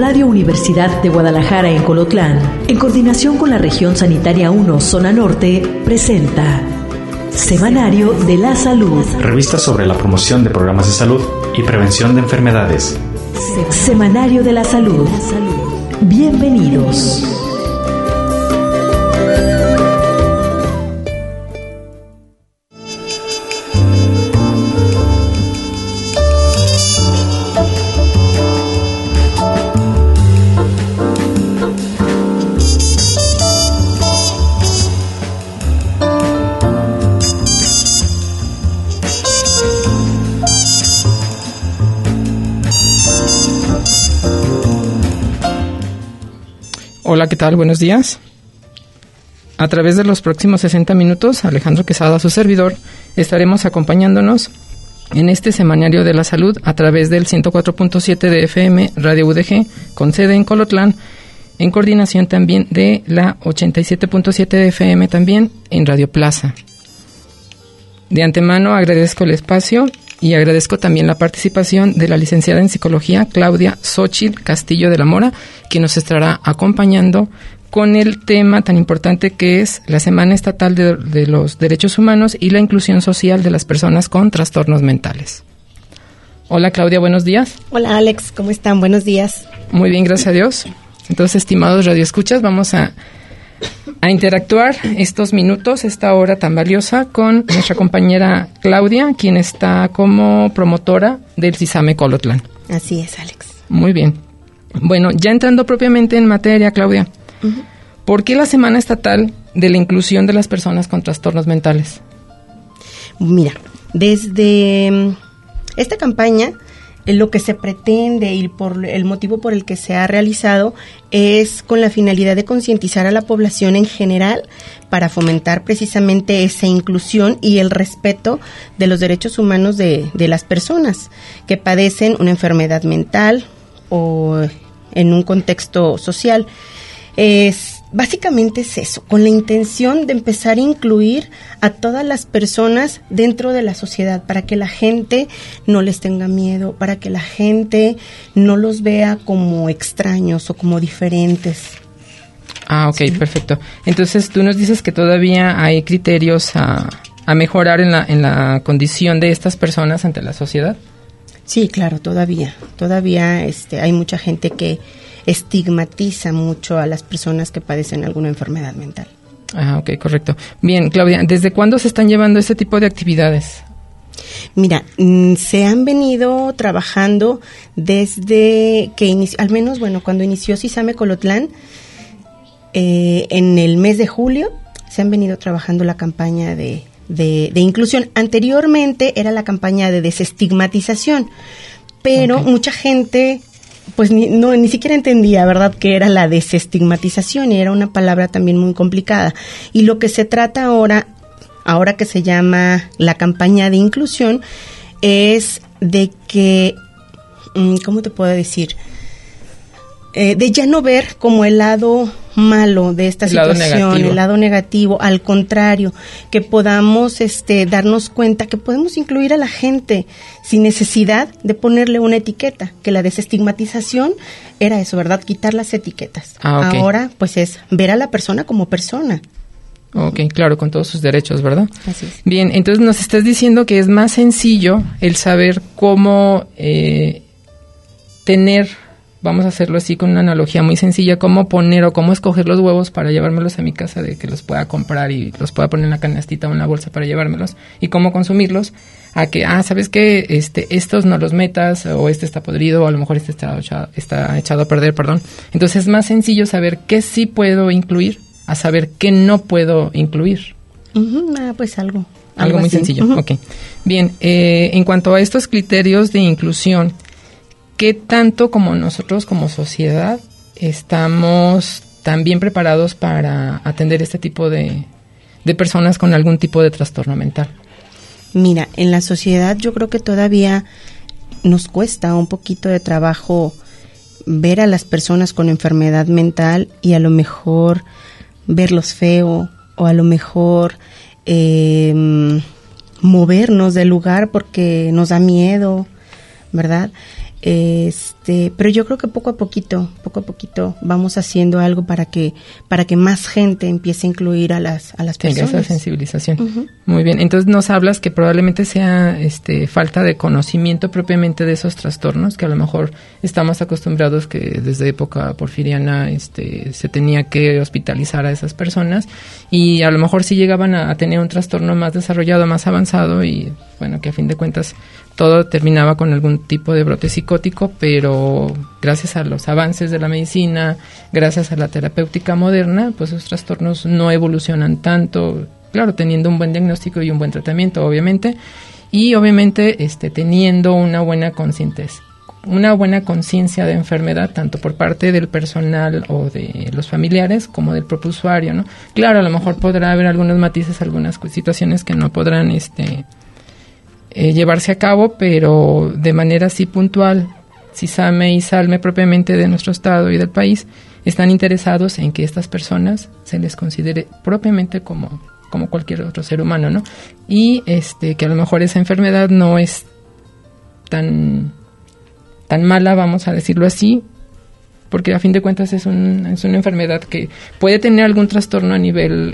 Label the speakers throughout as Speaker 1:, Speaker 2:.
Speaker 1: Radio Universidad de Guadalajara en Colotlán, en coordinación con la Región Sanitaria 1, Zona Norte, presenta Semanario de la Salud.
Speaker 2: Revista sobre la promoción de programas de salud y prevención de enfermedades.
Speaker 1: Semanario de la Salud. Bienvenidos.
Speaker 3: Hola, ¿qué tal? Buenos días. A través de los próximos 60 minutos, Alejandro Quesada, su servidor, estaremos acompañándonos en este Semanario de la Salud a través del 104.7 de FM Radio UDG, con sede en Colotlán, en coordinación también de la 87.7 de FM también en Radio Plaza. De antemano agradezco el espacio y agradezco también la participación de la licenciada en Psicología, Claudia Xochitl Castillo de la Mora, quien nos estará acompañando con el tema tan importante que es la Semana Estatal de los Derechos Humanos y la Inclusión Social de las Personas con Trastornos Mentales. Hola, Claudia, buenos días.
Speaker 4: Hola, Alex, ¿cómo están? Buenos días.
Speaker 3: Muy bien, gracias a Dios. Entonces, estimados radioescuchas, vamos a interactuar estos minutos, esta hora tan valiosa, con nuestra compañera Claudia, quien está como promotora del CISAME Colotlán.
Speaker 4: Así es, Alex.
Speaker 3: Muy bien. Bueno, ya entrando propiamente en materia, Claudia, ¿por qué la Semana Estatal de la Inclusión de las Personas con Trastornos Mentales?
Speaker 4: Mira, desde esta campaña, lo que se pretende y por el motivo por el que se ha realizado es con la finalidad de concientizar a la población en general para fomentar precisamente esa inclusión y el respeto de los derechos humanos de las personas que padecen una enfermedad mental o en un contexto social. Básicamente es eso, con la intención de empezar a incluir a todas las personas dentro de la sociedad, para que la gente no les tenga miedo, para que la gente no los vea como extraños o como diferentes.
Speaker 3: Ah, ok, sí. Perfecto. Entonces, tú nos dices que todavía hay criterios a mejorar en la condición de estas personas ante la sociedad.
Speaker 4: Sí, claro, todavía hay mucha gente que estigmatiza mucho a las personas que padecen alguna enfermedad mental.
Speaker 3: Ah, ok, correcto. Bien, Claudia, ¿desde cuándo se están llevando este tipo de actividades?
Speaker 4: Mira, se han venido trabajando desde que al menos, cuando inició CISAME Colotlán, en el mes de julio, se han venido trabajando la campaña de inclusión. Anteriormente era la campaña de desestigmatización, pero mucha gente pues ni siquiera entendía, ¿verdad?, que era la desestigmatización, y era una palabra también muy complicada. Y lo que se trata ahora que se llama la campaña de inclusión, es de que, ¿cómo te puedo decir?, de ya no ver como el lado malo de esta situación, el lado negativo, al contrario, que podamos darnos cuenta que podemos incluir a la gente sin necesidad de ponerle una etiqueta, que la desestigmatización era eso, ¿verdad?, quitar las etiquetas. Ah, okay. Ahora, pues es ver a la persona como persona.
Speaker 3: Ok, claro, con todos sus derechos, ¿verdad?
Speaker 4: Así es.
Speaker 3: Bien, entonces nos estás diciendo que es más sencillo el saber cómo tener, vamos a hacerlo así con una analogía muy sencilla, cómo poner o cómo escoger los huevos para llevármelos a mi casa, de que los pueda comprar y los pueda poner en la canastita o en la bolsa para llevármelos, y cómo consumirlos, a que, ¿sabes qué? Estos no los metas, o este está podrido, o a lo mejor este está echado a perder, perdón. Entonces es más sencillo saber qué sí puedo incluir a saber qué no puedo incluir.
Speaker 4: Pues algo
Speaker 3: muy
Speaker 4: así.
Speaker 3: Sencillo, ok. Bien, en cuanto a estos criterios de inclusión, ¿qué tanto como nosotros como sociedad estamos también preparados para atender este tipo de personas con algún tipo de trastorno mental?
Speaker 4: Mira, en la sociedad yo creo que todavía nos cuesta un poquito de trabajo ver a las personas con enfermedad mental y a lo mejor verlos feo, o a lo mejor movernos del lugar porque nos da miedo, ¿verdad? Pero yo creo que poco a poquito vamos haciendo algo para que más gente empiece a incluir a las personas.
Speaker 3: Tenga esa sensibilización. Muy bien. Entonces nos hablas que probablemente sea falta de conocimiento propiamente de esos trastornos, que a lo mejor estamos acostumbrados que desde época porfiriana se tenía que hospitalizar a esas personas, y a lo mejor sí llegaban a tener un trastorno más desarrollado, más avanzado, y bueno, que a fin de cuentas todo terminaba con algún tipo de brote psicótico, pero gracias a los avances de la medicina, gracias a la terapéutica moderna, pues esos trastornos no evolucionan tanto, claro, teniendo un buen diagnóstico y un buen tratamiento, obviamente, y obviamente teniendo una buena conciencia de enfermedad, tanto por parte del personal o de los familiares como del propio usuario, ¿no? Claro, a lo mejor podrá haber algunos matices, algunas situaciones que no podrán llevarse a cabo, pero de manera así puntual, CISAME y SALME propiamente de nuestro estado y del país están interesados en que estas personas se les considere propiamente como cualquier otro ser humano, ¿no? Y que a lo mejor esa enfermedad no es tan mala, vamos a decirlo así, porque a fin de cuentas es una enfermedad que puede tener algún trastorno a nivel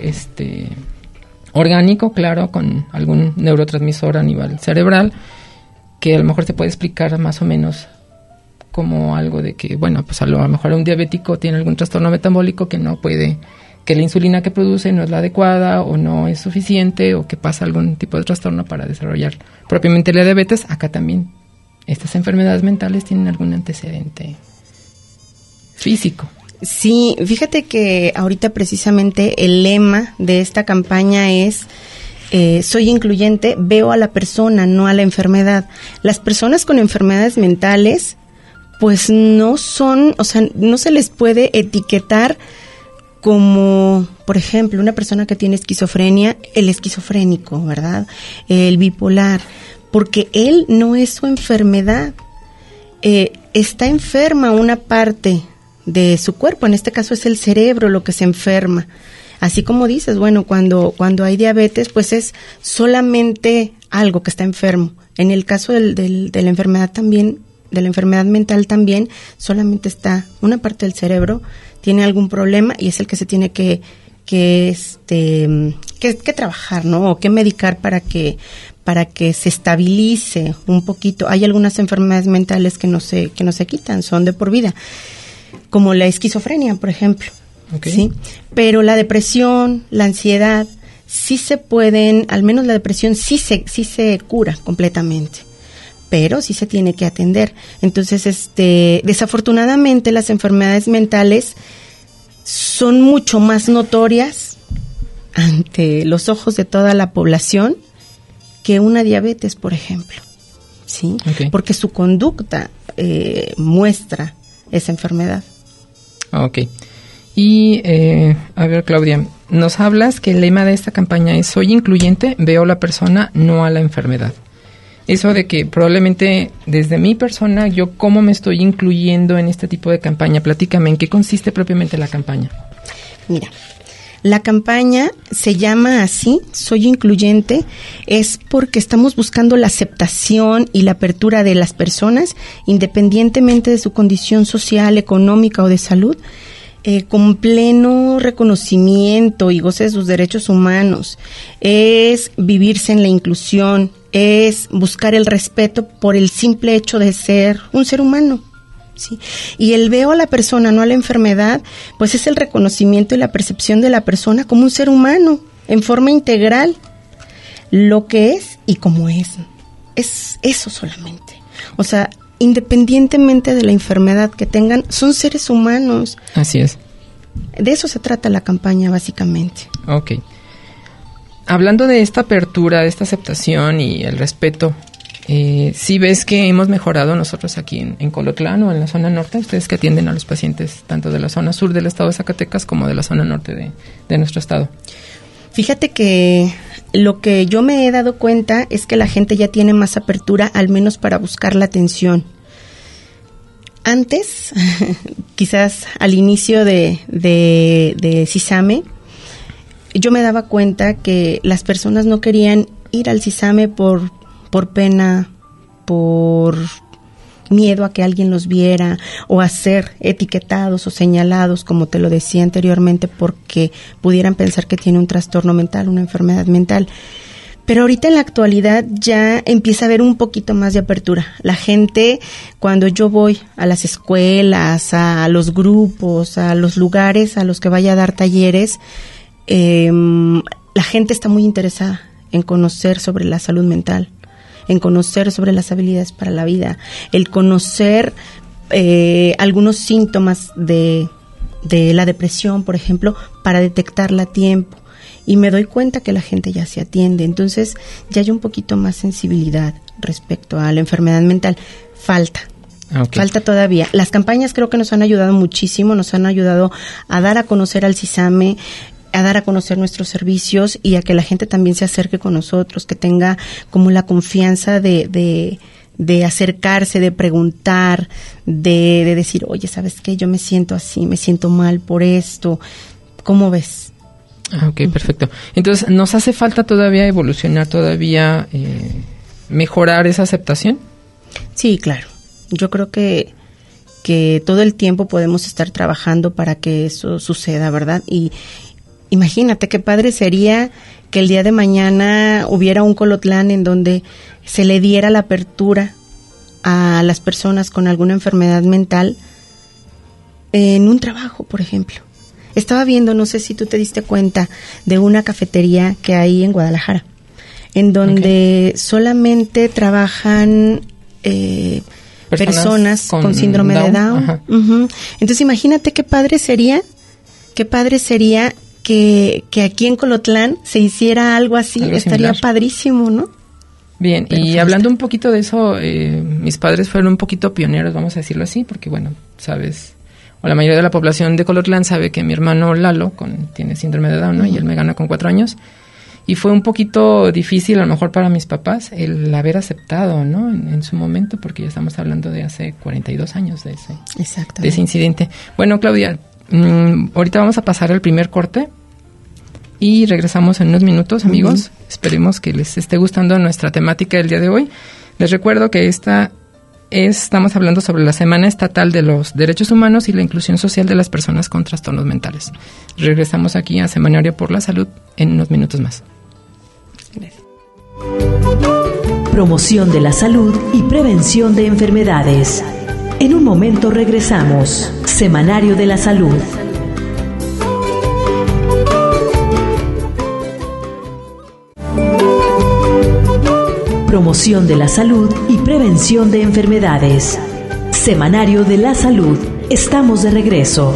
Speaker 3: orgánico, claro, con algún neurotransmisor a nivel cerebral, que a lo mejor se puede explicar más o menos como algo de que, bueno, pues a lo mejor un diabético tiene algún trastorno metabólico que no puede, que la insulina que produce no es la adecuada o no es suficiente, o que pasa algún tipo de trastorno para desarrollar propiamente la diabetes. Acá también estas enfermedades mentales tienen algún antecedente físico.
Speaker 4: Sí, fíjate que ahorita precisamente el lema de esta campaña es soy incluyente, veo a la persona, no a la enfermedad. Las personas con enfermedades mentales pues no son, o sea, no se les puede etiquetar como, por ejemplo, una persona que tiene esquizofrenia, el esquizofrénico, ¿verdad? El bipolar, porque él no es su enfermedad. Está enferma una parte de su cuerpo, en este caso es el cerebro lo que se enferma. Así como dices, bueno, cuando hay diabetes, pues es solamente algo que está enfermo. En el caso de la enfermedad también, de la enfermedad mental también, solamente está una parte del cerebro, tiene algún problema y es el que se tiene que trabajar, ¿no? O que medicar para que se estabilice un poquito. Hay algunas enfermedades mentales que no se quitan, son de por vida, como la esquizofrenia, por ejemplo.
Speaker 3: Okay.
Speaker 4: ¿Sí? Pero la depresión, la ansiedad, sí se pueden, al menos la depresión sí se cura completamente, pero sí se tiene que atender. Entonces, desafortunadamente las enfermedades mentales son mucho más notorias ante los ojos de toda la población que una diabetes, por ejemplo, ¿sí? Okay. Porque su conducta muestra esa enfermedad.
Speaker 3: Ok. Y, a ver, Claudia, nos hablas que el lema de esta campaña es soy incluyente, veo a la persona, no a la enfermedad. Eso de que probablemente desde mi persona, yo cómo me estoy incluyendo en este tipo de campaña. Platícame, ¿en qué consiste propiamente la campaña?
Speaker 4: Mira, la campaña se llama así, soy incluyente, es porque estamos buscando la aceptación y la apertura de las personas, independientemente de su condición social, económica o de salud, con pleno reconocimiento y goce de sus derechos humanos. Es vivirse en la inclusión, es buscar el respeto por el simple hecho de ser un ser humano. Sí. Y el veo a la persona, no a la enfermedad, pues es el reconocimiento y la percepción de la persona como un ser humano, en forma integral, lo que es y como es eso solamente. O sea, independientemente de la enfermedad que tengan, son seres humanos.
Speaker 3: Así es.
Speaker 4: De eso se trata la campaña, básicamente.
Speaker 3: Ok. Hablando de esta apertura, de esta aceptación y el respeto, ¿sí ves que hemos mejorado nosotros aquí en Colotlán o en la zona norte? Ustedes que atienden a los pacientes tanto de la zona sur del estado de Zacatecas como de la zona norte de nuestro estado.
Speaker 4: Fíjate que lo que yo me he dado cuenta es que la gente ya tiene más apertura, al menos para buscar la atención. Antes, quizás al inicio de CISAME, yo me daba cuenta que las personas no querían ir al CISAME por pena, por miedo a que alguien los viera o a ser etiquetados o señalados, como te lo decía anteriormente, porque pudieran pensar que tiene un trastorno mental, una enfermedad mental. Pero ahorita en la actualidad ya empieza a haber un poquito más de apertura. La gente, cuando yo voy a las escuelas, a los grupos, a los lugares a los que vaya a dar talleres, la gente está muy interesada en conocer sobre la salud mental, en conocer sobre las habilidades para la vida, el conocer algunos síntomas de la depresión, por ejemplo, para detectarla a tiempo. Y me doy cuenta que la gente ya se atiende. Entonces, ya hay un poquito más sensibilidad respecto a la enfermedad mental. Falta todavía. Las campañas creo que nos han ayudado muchísimo, nos han ayudado a dar a conocer al CISAME, a dar a conocer nuestros servicios y a que la gente también se acerque con nosotros, que tenga como la confianza de acercarse, de preguntar, de decir, oye, ¿sabes qué? Yo me siento así, me siento mal por esto. ¿Cómo ves?
Speaker 3: Ok, perfecto. Entonces, ¿nos hace falta todavía evolucionar, todavía mejorar esa aceptación? Sí,
Speaker 4: claro. Yo creo que todo el tiempo podemos estar trabajando para que eso suceda, ¿verdad? Y imagínate qué padre sería que el día de mañana hubiera un Colotlán en donde se le diera la apertura a las personas con alguna enfermedad mental en un trabajo, por ejemplo. Estaba viendo, no sé si tú te diste cuenta, de una cafetería que hay en Guadalajara, en donde solamente trabajan personas con síndrome de Down. Uh-huh. Entonces imagínate qué padre sería que aquí en Colotlán se hiciera algo así, estaría padrísimo, ¿no?
Speaker 3: Bien, pero y hablando un poquito de eso, mis padres fueron un poquito pioneros, vamos a decirlo así, porque bueno, sabes, o la mayoría de la población de Colotlán sabe que mi hermano Lalo tiene síndrome de Down, ¿no? Uh-huh. Y él me gana con 4 años. Y fue un poquito difícil, a lo mejor para mis papás, el haber aceptado, ¿no? En su momento, porque ya estamos hablando de hace 42 años de ese incidente. Bueno, Claudia, ahorita vamos a pasar al primer corte y regresamos en unos minutos, amigos. Uh-huh. Esperemos que les esté gustando nuestra temática del día de hoy. Les recuerdo que estamos hablando sobre la Semana Estatal de los Derechos Humanos y la Inclusión Social de las Personas con Trastornos Mentales. Regresamos aquí a Semanario por la Salud en unos minutos más.
Speaker 1: Gracias. Promoción de la salud y prevención de enfermedades. En un momento regresamos. Semanario de la Salud. Promoción de la salud y prevención de enfermedades. Semanario de la Salud. Estamos de regreso.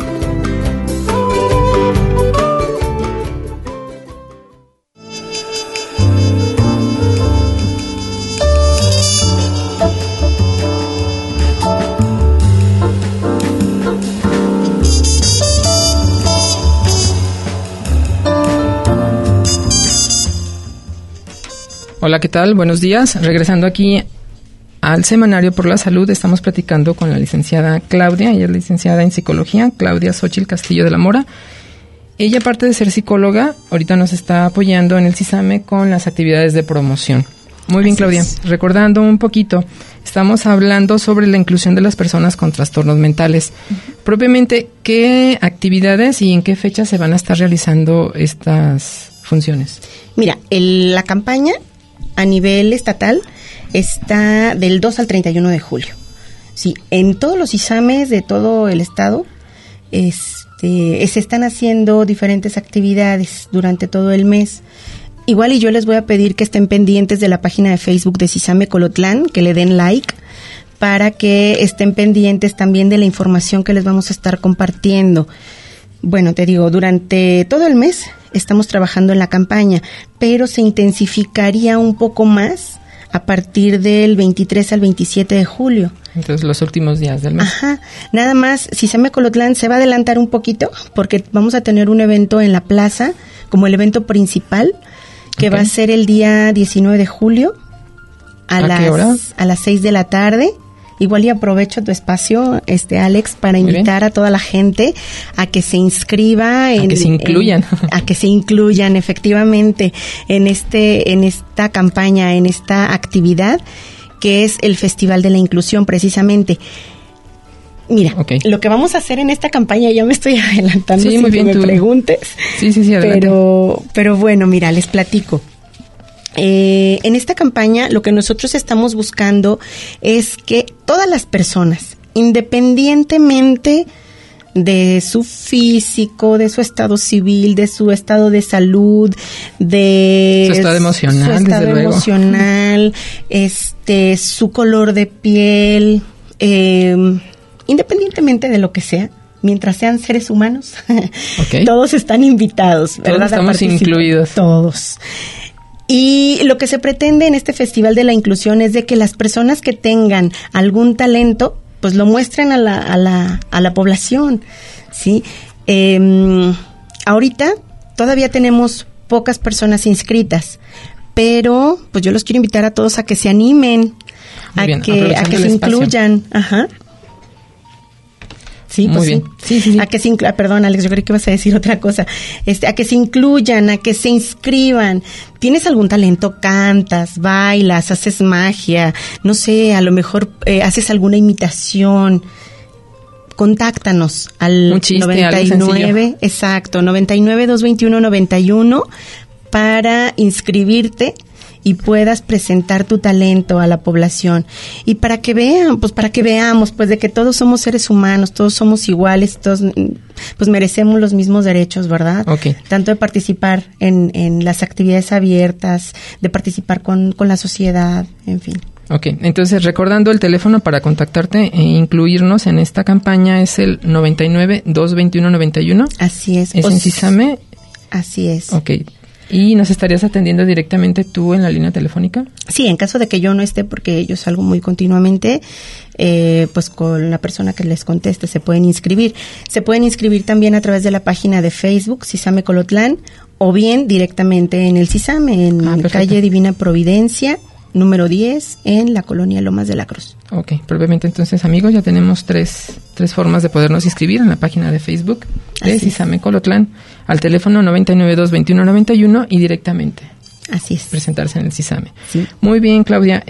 Speaker 3: Hola, ¿qué tal? Buenos días. Regresando aquí al Semanario por la Salud, estamos platicando con la licenciada Claudia. Ella es licenciada en Psicología, Claudia Xochitl Castillo de la Mora. Ella, aparte de ser psicóloga, ahorita nos está apoyando en el CISAME con las actividades de promoción. Muy bien, Claudia. Recordando un poquito, estamos hablando sobre la inclusión de las personas con trastornos mentales. Uh-huh. Propiamente, ¿qué actividades y en qué fecha se van a estar realizando estas funciones?
Speaker 4: Mira, la campaña a nivel estatal está del 2 al 31 de julio. Sí, en todos los ISAMES de todo el estado se están haciendo diferentes actividades durante todo el mes. Igual y yo les voy a pedir que estén pendientes de la página de Facebook de CISAME Colotlán, que le den like, para que estén pendientes también de la información que les vamos a estar compartiendo. Bueno, te digo, durante todo el mes estamos trabajando en la campaña, pero se intensificaría un poco más a partir del 23 al 27 de julio.
Speaker 3: Entonces, los últimos días del mes.
Speaker 4: Ajá. Nada más, CISAME Colotlán se va a adelantar un poquito porque vamos a tener un evento en la plaza, como el evento principal, que va a ser el día 19 de julio a las 6 de la tarde. Igual y aprovecho tu espacio, Alex, para invitar a toda la gente a que se inscriba,
Speaker 3: a que se incluyan,
Speaker 4: a que se incluyan efectivamente en esta campaña, en esta actividad que es el Festival de la Inclusión, precisamente. Mira, lo que vamos a hacer en esta campaña, ya me estoy adelantando sin que me preguntes.
Speaker 3: Sí, adelante.
Speaker 4: Pero bueno, mira, les platico. En esta campaña lo que nosotros estamos buscando es que todas las personas, independientemente de su físico, de su estado civil, de su estado de salud, de
Speaker 3: su estado emocional,
Speaker 4: su color de piel, independientemente de lo que sea, mientras sean seres humanos, todos están invitados, ¿verdad?
Speaker 3: Todos estamos incluidos.
Speaker 4: Todos. Y lo que se pretende en este Festival de la Inclusión es de que las personas que tengan algún talento, pues lo muestren a la población, ¿sí? Ahorita todavía tenemos pocas personas inscritas, pero pues yo los quiero invitar a todos a que se animen, a que se incluyan. Ajá. Sí, pues
Speaker 3: muy bien. Sí.
Speaker 4: A que perdón, Alex, yo creí que ibas a decir otra cosa. A que se incluyan, a que se inscriban. ¿Tienes algún talento? Cantas, bailas, haces magia, no sé, a lo mejor haces alguna imitación. Contáctanos al 99, exacto, 99-221-91 para inscribirte y puedas presentar tu talento a la población y para que veamos de que todos somos seres humanos, todos somos iguales, todos pues merecemos los mismos derechos, ¿verdad? Tanto de participar en las actividades abiertas, de participar con la sociedad, en fin.
Speaker 3: Entonces recordando el teléfono para contactarte e incluirnos en esta campaña es el 99-221-91.
Speaker 4: Así es.
Speaker 3: ¿Es en CISAME?
Speaker 4: Así es.
Speaker 3: ¿Y nos estarías atendiendo directamente tú en la línea telefónica?
Speaker 4: Sí, en caso de que yo no esté, porque yo salgo muy continuamente, pues con la persona que les conteste se pueden inscribir. Se pueden inscribir también a través de la página de Facebook, CISAME Colotlán, o bien directamente en el CISAME, en calle Divina Providencia, número 10, en la colonia Lomas de la Cruz.
Speaker 3: Brevemente entonces, amigos, ya tenemos tres formas de podernos inscribir en la página de Facebook de CISAME Colotlán, al teléfono 99-221-91 y directamente.
Speaker 4: Así es.
Speaker 3: Presentarse en el CISAME.
Speaker 4: Sí.
Speaker 3: Muy bien, Claudia.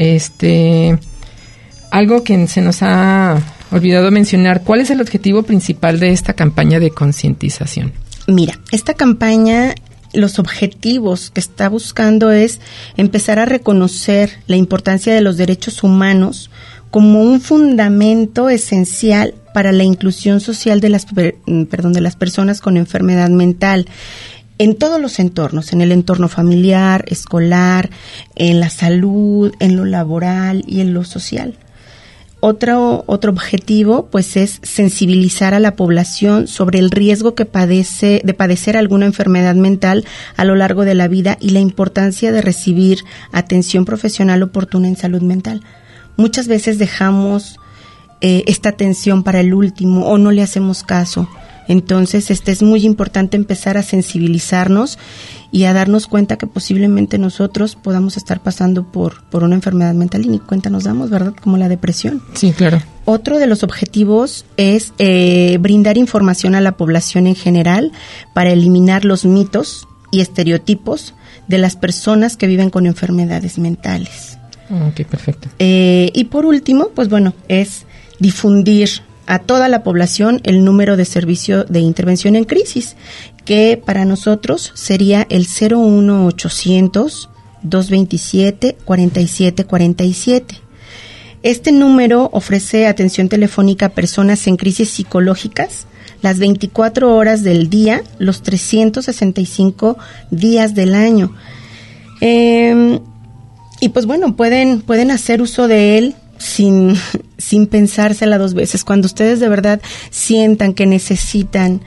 Speaker 3: Algo que se nos ha olvidado mencionar, ¿cuál es el objetivo principal de esta campaña de concientización?
Speaker 4: Mira, esta campaña, los objetivos que está buscando es empezar a reconocer la importancia de los derechos humanos como un fundamento esencial para la inclusión social de las personas con enfermedad mental en todos los entornos, en el entorno familiar, escolar, en la salud, en lo laboral y en lo social. Otro objetivo, pues, es sensibilizar a la población sobre el riesgo de padecer alguna enfermedad mental a lo largo de la vida y la importancia de recibir atención profesional oportuna en salud mental. Muchas veces dejamos esta atención para el último o no le hacemos caso. Entonces, es muy importante empezar a sensibilizarnos y a darnos cuenta que posiblemente nosotros podamos estar pasando por una enfermedad mental y ni cuenta nos damos, ¿verdad? Como la depresión.
Speaker 3: Sí, claro.
Speaker 4: Otro de los objetivos es brindar información a la población en general para eliminar los mitos y estereotipos de las personas que viven con enfermedades mentales.
Speaker 3: Perfecto.
Speaker 4: Y por último, pues bueno, es difundir a toda la población el número de servicio de intervención en crisis, que para nosotros sería el 01800-227-4747. Este número ofrece atención telefónica a personas en crisis psicológicas las 24 horas del día, los 365 días del año. Y pues bueno, pueden hacer uso de él sin pensársela dos veces. Cuando ustedes de verdad sientan que necesitan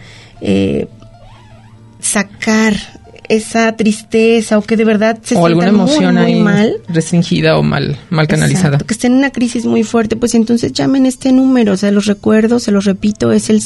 Speaker 4: sacar esa tristeza o que de verdad se
Speaker 3: sientan alguna emoción
Speaker 4: muy mal,
Speaker 3: restringida o mal canalizada.
Speaker 4: Exacto, que estén en una crisis muy fuerte, pues entonces llamen este número. Se los repito, es el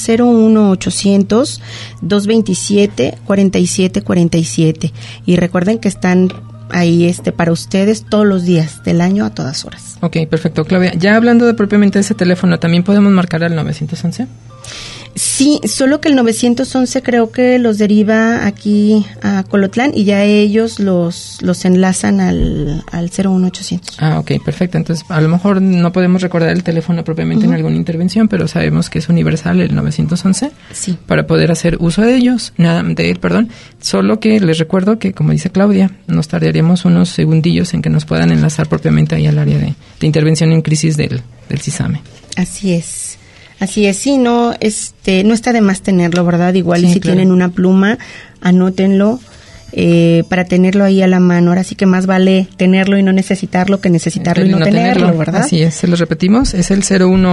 Speaker 4: 01800-227-4747. Y recuerden que están ahí para ustedes todos los días del año a todas horas.
Speaker 3: Perfecto, Claudia. Ya hablando propiamente de ese teléfono, ¿también podemos marcar al 911?
Speaker 4: Sí, solo que el 911 creo que los deriva aquí a Colotlán y ya ellos los enlazan al 01800.
Speaker 3: Ah, ok, perfecto. Entonces, a lo mejor no podemos recordar el teléfono propiamente en alguna intervención, pero sabemos que es universal el 911
Speaker 4: sí.
Speaker 3: Para poder hacer uso de ellos, Solo que les recuerdo que, como dice Claudia, nos tardaríamos unos segundillos en que nos puedan enlazar propiamente ahí al área de intervención en crisis del CISAME.
Speaker 4: Así es, sí, no está de más tenerlo, ¿verdad? Igual
Speaker 3: sí,
Speaker 4: y si
Speaker 3: claro.
Speaker 4: tienen una pluma, anótenlo para tenerlo ahí a la mano. Ahora sí que más vale tenerlo y no necesitarlo que necesitarlo y no tenerlo, ¿verdad?
Speaker 3: Así es, se los repetimos, es el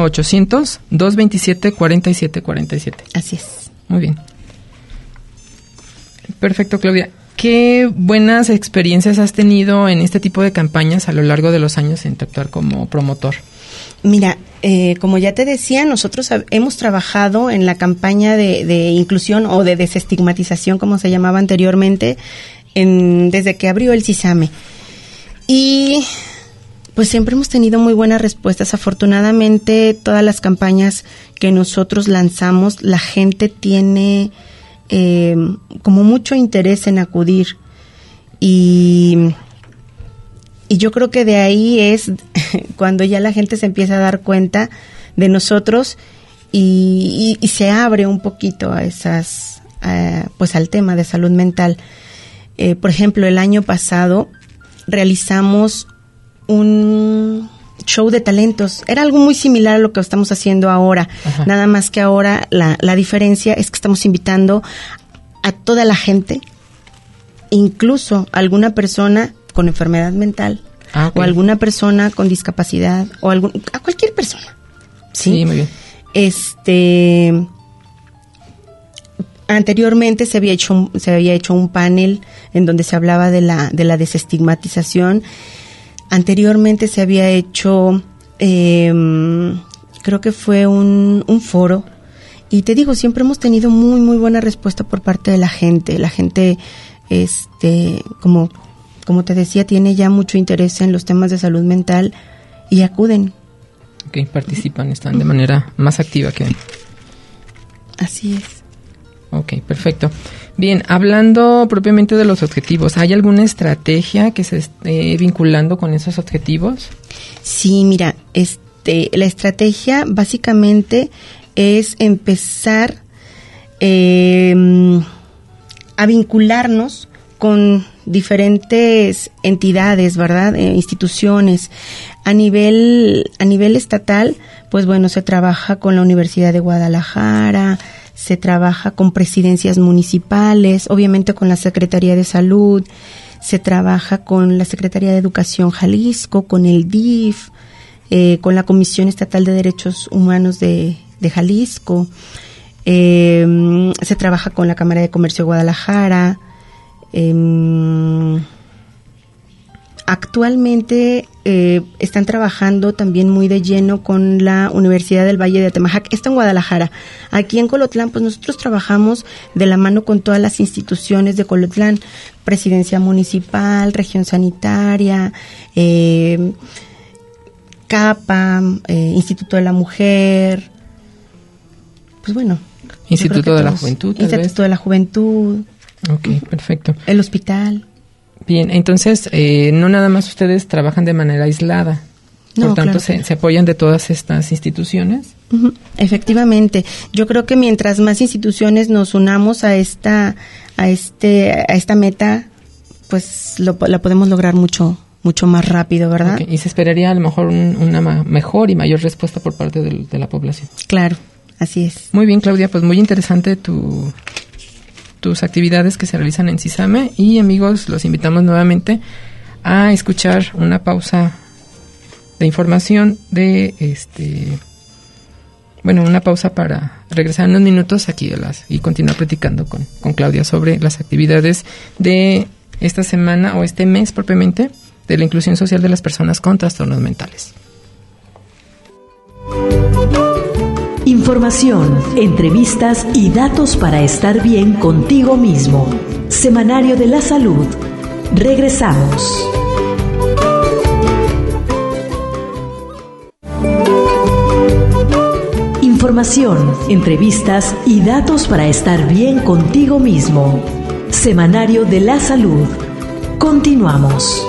Speaker 3: 01800-227-4747.
Speaker 4: Así es.
Speaker 3: Muy bien. Perfecto, Claudia. ¿Qué buenas experiencias has tenido en este tipo de campañas a lo largo de los años en tu actuar como promotor?
Speaker 4: Mira, como ya te decía, nosotros hemos trabajado en la campaña de inclusión o de desestigmatización, como se llamaba anteriormente, desde que abrió el CISAME. Y pues siempre hemos tenido muy buenas respuestas. Afortunadamente, todas las campañas que nosotros lanzamos, la gente tiene como mucho interés en acudir. Y yo creo que de ahí es cuando ya la gente se empieza a dar cuenta de nosotros y se abre un poquito a esas, pues al tema de salud mental. Por ejemplo, el año pasado realizamos un show de talentos. Era algo muy similar a lo que estamos haciendo ahora. Ajá. Nada más que ahora la diferencia es que estamos invitando a toda la gente, incluso a alguna persona con enfermedad mental, okay, o alguna persona con discapacidad, o a cualquier persona.
Speaker 3: Sí, muy bien.
Speaker 4: Anteriormente se había hecho un panel en donde se hablaba de la desestigmatización. Anteriormente se había hecho, creo que fue un foro. Y te digo, siempre hemos tenido muy, muy buena respuesta por parte de la gente. La gente, como te decía, tiene ya mucho interés en los temas de salud mental y acuden.
Speaker 3: Ok, participan, están de manera más activa que...
Speaker 4: Así es.
Speaker 3: Ok, perfecto. Bien, hablando propiamente de los objetivos, ¿hay alguna estrategia que se esté vinculando con esos objetivos?
Speaker 4: Sí, mira, la estrategia básicamente es empezar a vincularnos con diferentes entidades, ¿verdad? Instituciones. A nivel estatal, pues bueno, se trabaja con la Universidad de Guadalajara, se trabaja con presidencias municipales, obviamente con la Secretaría de Salud, se trabaja con la Secretaría de Educación Jalisco, con el DIF, con la Comisión Estatal de Derechos Humanos de Jalisco, se trabaja con la Cámara de Comercio de Guadalajara. Actualmente están trabajando también muy de lleno con la Universidad del Valle de Atemajac. Está en Guadalajara. Aquí en Colotlán, pues nosotros trabajamos de la mano con todas las instituciones de Colotlán, Presidencia Municipal, Región Sanitaria, CAPA, Instituto de la Mujer, pues bueno.
Speaker 3: Instituto de la Juventud, tal vez.
Speaker 4: Instituto de la Juventud.
Speaker 3: Ok, perfecto.
Speaker 4: El hospital.
Speaker 3: Bien, entonces, no nada más ustedes trabajan de manera aislada.
Speaker 4: No,
Speaker 3: por tanto,
Speaker 4: claro.
Speaker 3: se apoyan de todas estas instituciones.
Speaker 4: Uh-huh. Efectivamente. Yo creo que mientras más instituciones nos unamos a esta meta, pues la podemos lograr mucho más rápido, ¿verdad?
Speaker 3: Okay. Y se esperaría a lo mejor una mejor y mayor respuesta por parte de la población.
Speaker 4: Claro, así es.
Speaker 3: Muy bien, Claudia, pues muy interesante tus actividades que se realizan en CISAME. Y amigos, los invitamos nuevamente a escuchar una pausa de información una pausa para regresar en unos minutos aquí y continuar platicando con Claudia sobre las actividades de esta semana o este mes propiamente de la inclusión social de las personas con trastornos mentales.
Speaker 1: Información, entrevistas y datos para estar bien contigo mismo. Semanario de la Salud. Regresamos. Información, entrevistas y datos para estar bien contigo mismo. Semanario de la Salud. Continuamos.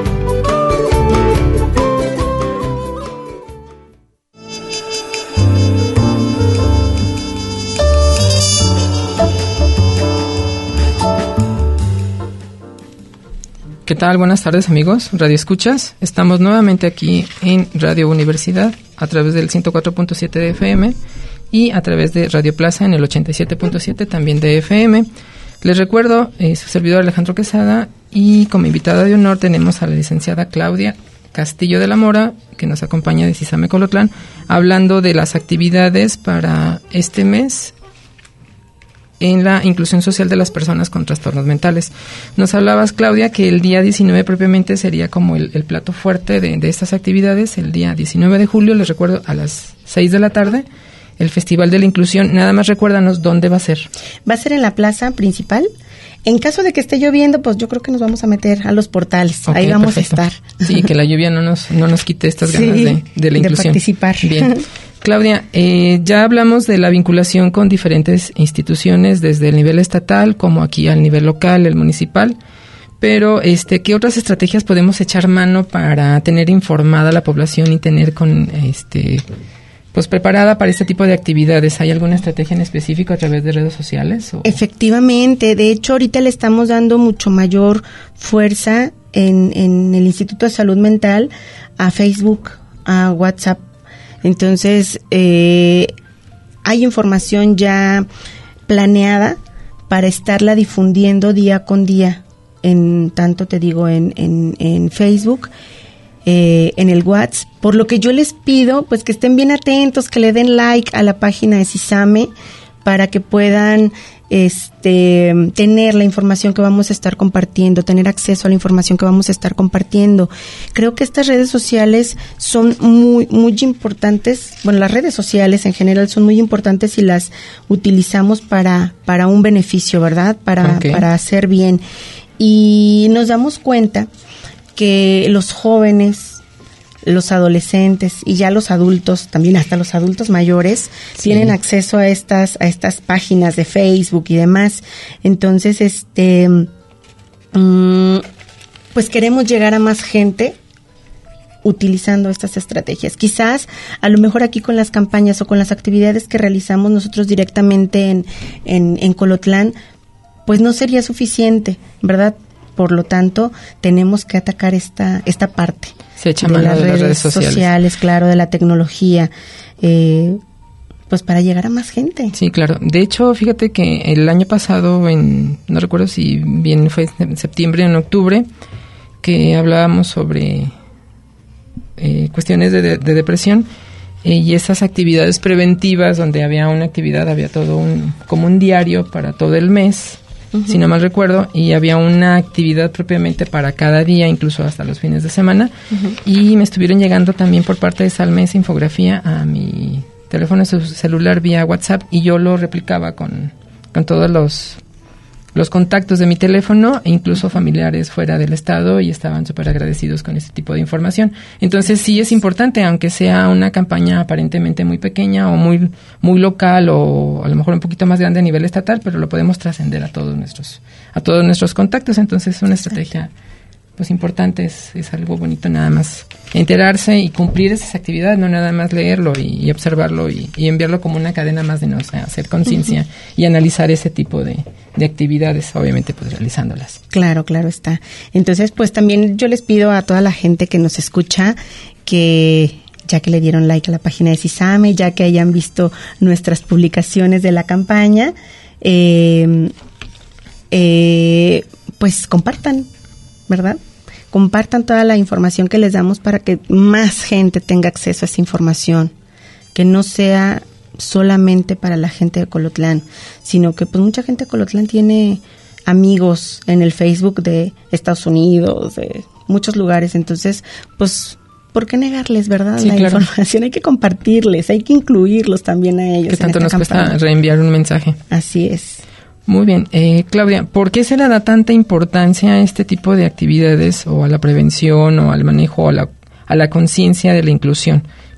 Speaker 3: ¿Qué tal? Buenas tardes, amigos. Radio Escuchas. Estamos nuevamente aquí en Radio Universidad a través del 104.7 de FM y a través de Radio Plaza en el 87.7 también de FM. Les recuerdo, su servidor Alejandro Quesada, y como invitada de honor tenemos a la licenciada Claudia Castillo de la Mora, que nos acompaña de CISAME Colotlán, hablando de las actividades para este mes en la inclusión social de las personas con trastornos mentales. Nos hablabas, Claudia, que el día 19 propiamente sería como el plato fuerte de estas actividades. El día 19 de julio, les recuerdo, a las 6 de la tarde, el Festival de la Inclusión. Nada más recuérdanos dónde va a ser. Va a ser en la plaza principal. En caso de que esté lloviendo, pues yo creo que nos vamos a meter a los portales. Okay, ahí vamos perfecto. A estar. Sí, que la lluvia no nos quite estas ganas de la inclusión. De participar. Bien. Claudia, ya hablamos de la vinculación con diferentes instituciones, desde el nivel estatal como aquí al nivel local, el municipal, pero ¿qué otras estrategias podemos echar mano para tener informada a la población y tener pues preparada para este tipo de actividades? ¿Hay alguna estrategia en específico a través de redes sociales?
Speaker 4: Efectivamente, de hecho ahorita le estamos dando mucho mayor fuerza en el Instituto de Salud Mental a Facebook, a WhatsApp. Entonces, hay información ya planeada para estarla difundiendo día con día, en Facebook, en el WhatsApp, por lo que yo les pido pues que estén bien atentos, que le den like a la página de CISAME para que puedan tener la información que vamos a estar compartiendo, tener acceso a la información que vamos a estar compartiendo. Creo que estas redes sociales son muy, muy importantes. Bueno, las redes sociales en general son muy importantes si las utilizamos para un beneficio, ¿verdad? Para hacer bien. Y nos damos cuenta que los jóvenes, los adolescentes y ya los adultos, también hasta los adultos mayores, sí, tienen acceso a estas páginas de Facebook y demás. Entonces, pues queremos llegar a más gente utilizando estas estrategias. Quizás, a lo mejor aquí con las campañas o con las actividades que realizamos nosotros directamente en Colotlán, pues no sería suficiente, ¿verdad? Por lo tanto, tenemos que atacar esta parte. Se echa mano de las redes sociales, claro, de la tecnología, pues para llegar a más gente. Sí, claro. De hecho, fíjate que el año pasado, no recuerdo si bien fue en septiembre o en octubre, que hablábamos sobre cuestiones de depresión y esas actividades preventivas donde había una actividad, había todo como un diario para todo el mes. Uh-huh. Si no mal recuerdo, y había una actividad propiamente para cada día, incluso hasta los fines de semana, uh-huh. Y me estuvieron llegando también por parte de Salme esa infografía a mi teléfono celular vía WhatsApp, y yo lo replicaba con todos los contactos de mi teléfono, e incluso familiares fuera del estado, y estaban súper agradecidos con este tipo de información. Entonces sí es importante, aunque sea una campaña aparentemente muy pequeña o muy muy local, o a lo mejor un poquito más grande a nivel estatal, pero lo podemos trascender a todos nuestros contactos. Entonces es una estrategia pues importante, es algo bonito nada más enterarse y cumplir esas actividades, no nada más leerlo y observarlo y enviarlo como una cadena más de hacer conciencia, uh-huh. Y analizar ese tipo de actividades, obviamente pues realizándolas. Claro está. Entonces pues también yo les pido a toda la gente que nos escucha que ya que le dieron like a la página de CISAME, ya que hayan visto nuestras publicaciones de la campaña, pues compartan, ¿verdad? Compartan toda la información que les damos para que más gente tenga acceso a esa información, que no sea solamente para la gente de Colotlán, sino que pues mucha gente de Colotlán tiene amigos en el Facebook de Estados Unidos, de muchos lugares. Entonces, pues, ¿por qué negarles, verdad? Sí, la información hay que compartirles, hay que incluirlos también a ellos. Que tanto nos cuesta reenviar un mensaje. Así es. Muy bien. Claudia, ¿por qué se le da tanta importancia a este tipo de actividades, o a la prevención, o al manejo, o a la conciencia de la inclusión?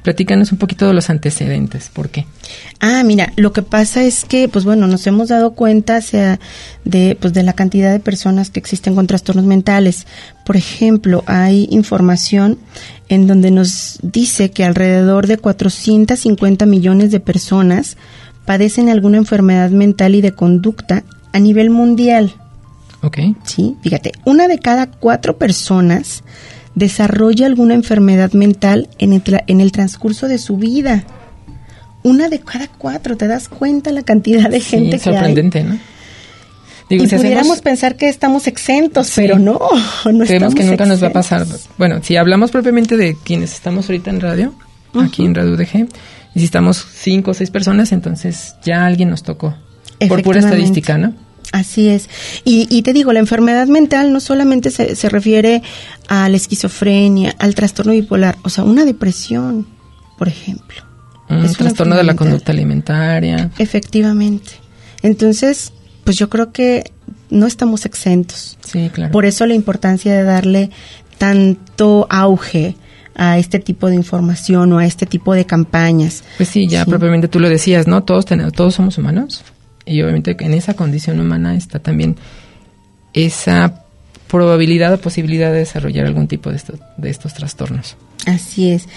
Speaker 3: Platícanos un poquito de los antecedentes, ¿por qué?
Speaker 4: Mira, lo que pasa es que, pues bueno, nos hemos dado cuenta de la cantidad de personas que existen con trastornos mentales. Por ejemplo, hay información en donde nos dice que alrededor de 450 millones de personas padecen alguna enfermedad mental y de conducta a nivel mundial.
Speaker 3: Ok.
Speaker 4: Sí, fíjate, 1 de cada 4 personas desarrolla alguna enfermedad mental en el transcurso de su vida. 1 de cada 4, ¿te das cuenta la cantidad de gente que hay?
Speaker 3: Sorprendente, ¿no? Digo,
Speaker 4: y si pudiéramos pensar que estamos exentos, pero no
Speaker 3: creemos que nunca
Speaker 4: exentos.
Speaker 3: Nos va a pasar. Bueno, si hablamos propiamente de quienes estamos ahorita en radio, aquí en Radio UDG, y si estamos 5 o 6 personas, entonces ya alguien nos tocó. Por pura estadística, ¿no?
Speaker 4: Así es. Y te digo, la enfermedad mental no solamente se refiere a la esquizofrenia, al trastorno bipolar, o sea, una depresión, por ejemplo.
Speaker 3: Un trastorno de la conducta alimentaria.
Speaker 4: Efectivamente. Entonces, pues yo creo que no estamos exentos.
Speaker 3: Sí, claro.
Speaker 4: Por eso la importancia de darle tanto auge a este tipo de información o a este tipo de campañas.
Speaker 3: Pues sí, ya propiamente tú lo decías, ¿no? Todos somos humanos. Y obviamente en esa condición humana está también esa probabilidad o posibilidad de desarrollar algún tipo de estos trastornos.
Speaker 4: Así es.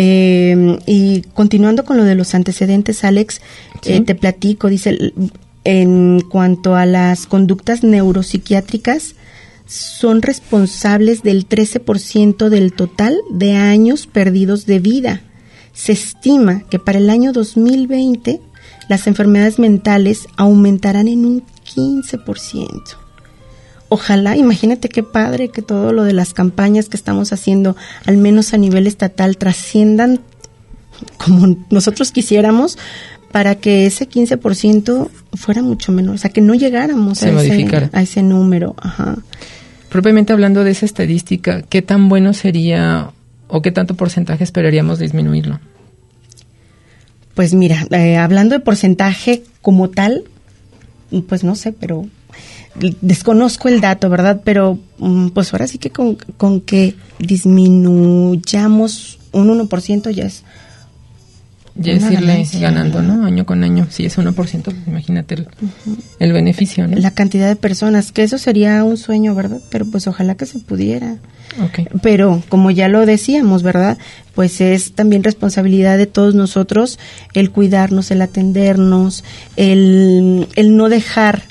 Speaker 4: Y continuando con lo de los antecedentes, Alex, ¿sí? Te platico, dice, en cuanto a las conductas neuropsiquiátricas, son responsables del 13% del total de años perdidos de vida. Se estima que para el año 2020 las enfermedades mentales aumentarán en un 15%. Ojalá, imagínate qué padre que todo lo de las campañas que estamos haciendo, al menos a nivel estatal, trasciendan como nosotros quisiéramos, para que ese 15% fuera mucho menor, o sea, que no llegáramos a ese número. Ajá.
Speaker 3: Propiamente hablando de esa estadística, ¿qué tan bueno sería o qué tanto porcentaje esperaríamos disminuirlo?
Speaker 4: Pues mira, hablando de porcentaje como tal, pues no sé, pero desconozco el dato, ¿verdad? Pero pues ahora sí que con que disminuyamos un 1% ya es...
Speaker 3: Ya es irle ganando, ¿no? Año con año. Si es 1%, pues imagínate el beneficio, ¿no?
Speaker 4: La cantidad de personas, que eso sería un sueño, ¿verdad? Pero pues ojalá que se pudiera.
Speaker 3: Okay.
Speaker 4: Pero como ya lo decíamos, ¿verdad? Pues es también responsabilidad de todos nosotros el cuidarnos, el atendernos, el no dejar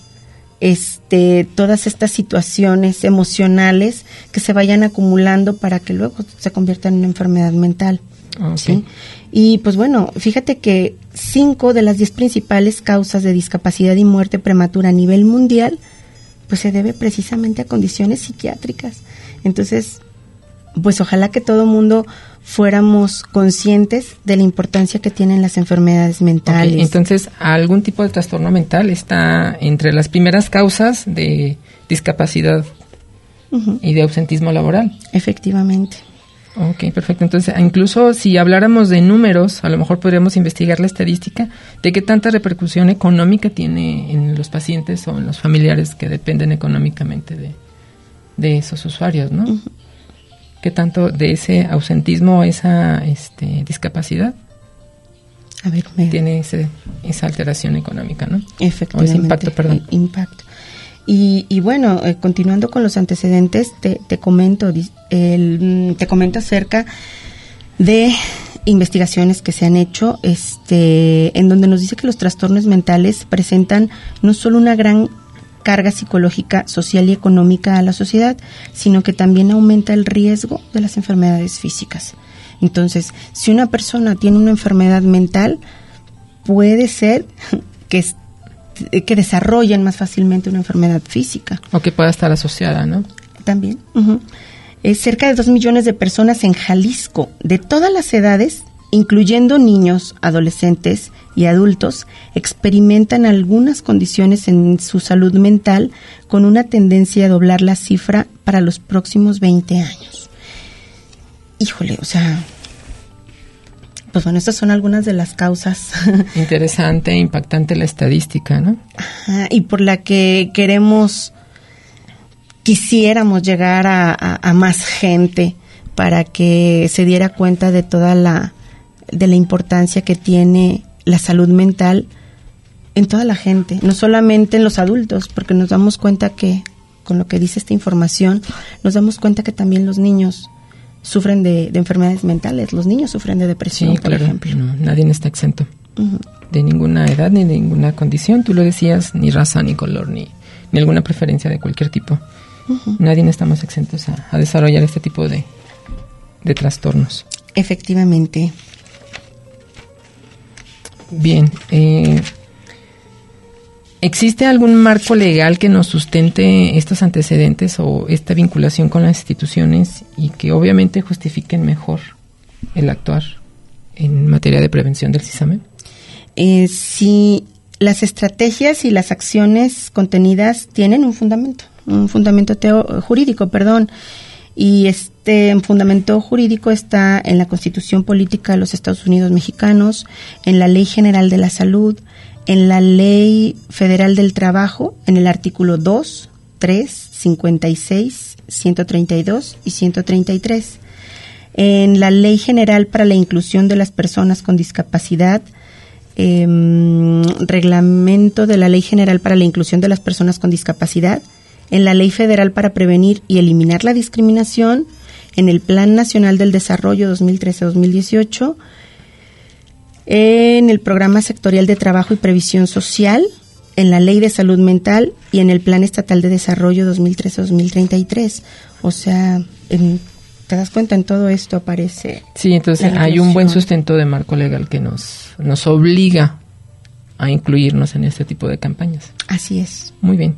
Speaker 4: todas estas situaciones emocionales que se vayan acumulando para que luego se conviertan en una enfermedad mental.
Speaker 3: Okay.
Speaker 4: ¿Sí? Y pues bueno, fíjate que 5 de las 10 principales causas de discapacidad y muerte prematura a nivel mundial, pues se debe precisamente a condiciones psiquiátricas. Entonces, pues ojalá que todo mundo fuéramos conscientes de la importancia que tienen las enfermedades mentales.
Speaker 3: Okay. Entonces, algún tipo de trastorno mental está entre las primeras causas de discapacidad y de ausentismo laboral.
Speaker 4: Efectivamente.
Speaker 3: Ok, perfecto. Entonces, incluso si habláramos de números, a lo mejor podríamos investigar la estadística de qué tanta repercusión económica tiene en los pacientes o en los familiares que dependen económicamente de esos usuarios, ¿no? ¿Qué tanto de ese ausentismo o esa discapacidad tiene esa alteración económica, ¿no?
Speaker 4: Efectivamente.
Speaker 3: O ese impacto, perdón.
Speaker 4: Impacto. Y bueno, continuando con los antecedentes, te comento acerca de investigaciones que se han hecho, en donde nos dice que los trastornos mentales presentan no solo una gran carga psicológica, social y económica a la sociedad, sino que también aumenta el riesgo de las enfermedades físicas. Entonces, si una persona tiene una enfermedad mental, puede ser que desarrollen más fácilmente una enfermedad física.
Speaker 3: O que pueda estar asociada, ¿no?
Speaker 4: También. Cerca de 2 millones de personas en Jalisco, de todas las edades, incluyendo niños, adolescentes y adultos, experimentan algunas condiciones en su salud mental con una tendencia a doblar la cifra para los próximos 20 años. Híjole, o sea... Pues bueno, estas son algunas de las causas.
Speaker 3: Interesante e impactante la estadística, ¿no?
Speaker 4: Ajá, y por la que quisiéramos llegar a más gente para que se diera cuenta de toda de la importancia que tiene la salud mental en toda la gente, no solamente en los adultos, porque nos damos cuenta que, con lo que dice esta información, nos damos cuenta que también los niños sufren de enfermedades mentales, los niños sufren de depresión,
Speaker 3: sí,
Speaker 4: por ejemplo.
Speaker 3: No, nadie está exento de ninguna edad ni de ninguna condición, tú lo decías, ni raza, ni color, ni alguna preferencia de cualquier tipo. Nadie estamos exentos a desarrollar este tipo de trastornos.
Speaker 4: Efectivamente.
Speaker 3: Bien, ¿existe algún marco legal que nos sustente estos antecedentes o esta vinculación con las instituciones y que obviamente justifiquen mejor el actuar en materia de prevención del CISAME?
Speaker 4: Sí, las estrategias y las acciones contenidas tienen un fundamento jurídico, y este fundamento jurídico está en la Constitución Política de los Estados Unidos Mexicanos, en la Ley General de la Salud, en la Ley Federal del Trabajo, en el artículo 2, 3, 56, 132 y 133, en la Ley General para la Inclusión de las Personas con Discapacidad, reglamento de la Ley General para la Inclusión de las Personas con Discapacidad, en la Ley Federal para Prevenir y Eliminar la Discriminación, en el Plan Nacional del Desarrollo 2013-2018, en el Programa Sectorial de Trabajo y Previsión Social, en la Ley de Salud Mental y en el Plan Estatal de Desarrollo 2013-2033. O sea, ¿te das cuenta? En todo esto aparece.
Speaker 3: Sí, entonces hay un buen sustento de marco legal que nos obliga a incluirnos en este tipo de campañas.
Speaker 4: Así es.
Speaker 3: Muy bien.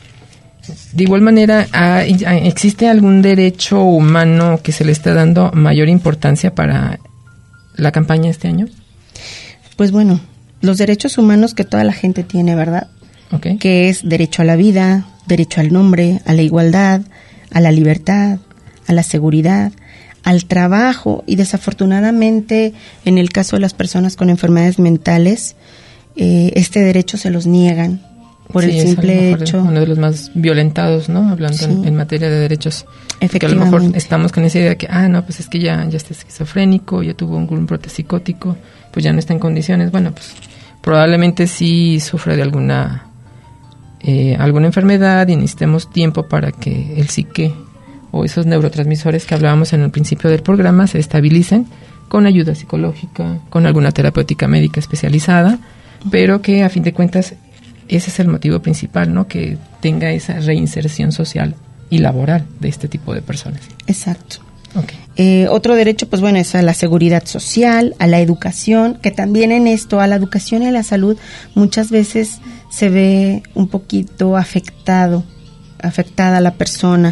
Speaker 3: De igual manera, ¿existe algún derecho humano que se le está dando mayor importancia para la campaña este año?
Speaker 4: Pues bueno, los derechos humanos que toda la gente tiene, ¿verdad?
Speaker 3: Okay.
Speaker 4: Que es derecho a la vida, derecho al nombre, a la igualdad, a la libertad, a la seguridad, al trabajo, y desafortunadamente en el caso de las personas con enfermedades mentales, este derecho se los niegan por el simple hecho.
Speaker 3: Uno de los más violentados, ¿no? Hablando en materia de derechos. Que a lo mejor estamos con esa idea de que, no, pues es que ya está esquizofrénico, ya tuvo un brote psicótico, pues ya no está en condiciones. Bueno, pues probablemente sí sufre de alguna enfermedad y necesitemos tiempo para que el psique o esos neurotransmisores que hablábamos en el principio del programa se estabilicen con ayuda psicológica, con alguna terapéutica médica especializada, pero que a fin de cuentas ese es el motivo principal, ¿no? Que tenga esa reinserción social y laboral de este tipo de personas.
Speaker 4: Exacto.
Speaker 3: Okay.
Speaker 4: Otro derecho, pues bueno, es a la seguridad social, a la educación, que también en esto, a la educación y a la salud, muchas veces se ve un poquito afectada la persona.